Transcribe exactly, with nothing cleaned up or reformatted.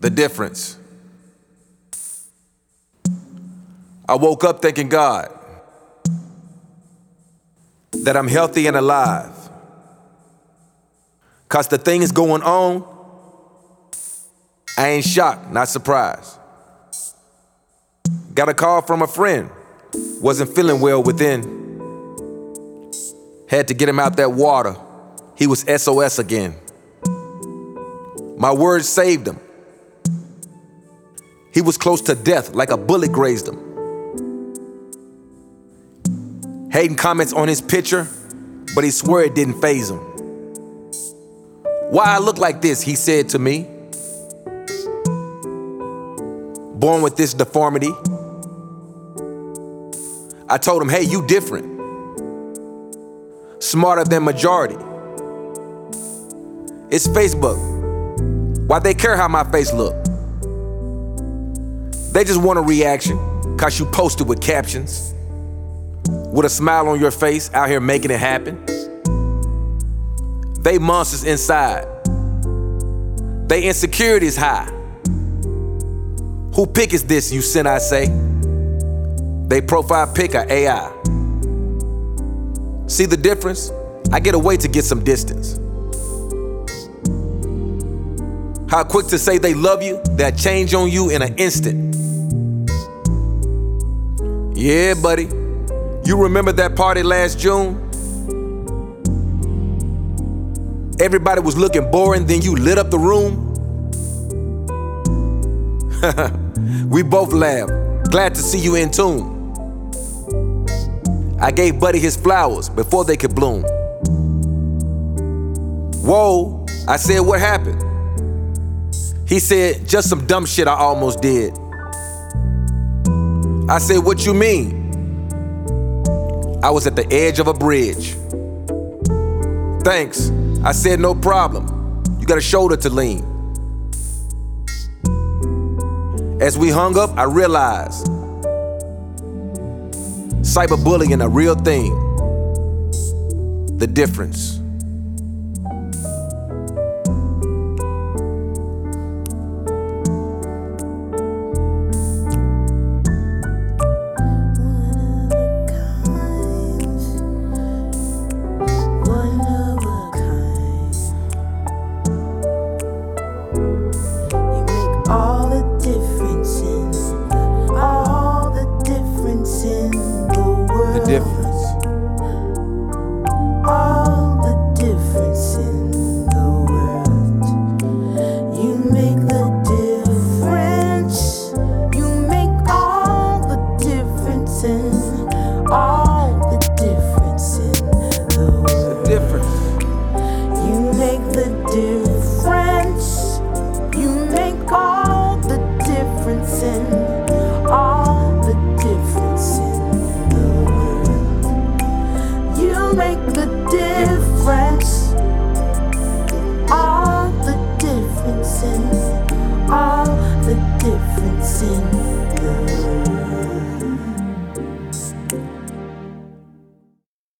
The difference. I woke up thanking God that I'm healthy and alive. Cause the thing is going on, I ain't shocked, not surprised. Got a call from a friend, wasn't feeling well within. Had to get him out that water, he was S O S again. My words saved him. He was close to death, like a bullet grazed him. Hating comments on his picture, but he swore it didn't faze him. Why I look like this, he said to me. Born with this deformity. I told him, hey, you different. Smarter than majority. It's Facebook. Why they care how my face look? They just want a reaction, cause you posted with captions. With a smile on your face, out here making it happen. They monsters inside. They insecurities high. Who pick is this, you sin, I say? They profile pick or A I. See the difference? I get away to get some distance. How quick to say they love you, they'll change on you in an instant. Yeah, buddy. You remember that party last June? Everybody was looking boring, then you lit up the room. We both laughed, glad to see you in tune. I gave Buddy his flowers before they could bloom. Whoa, I said, what happened? He said, just some dumb shit I almost did. I said, what you mean? I was at the edge of a bridge. Thanks, I said, no problem. You got a shoulder to lean. As we hung up, I realized cyberbullying a real thing. The difference.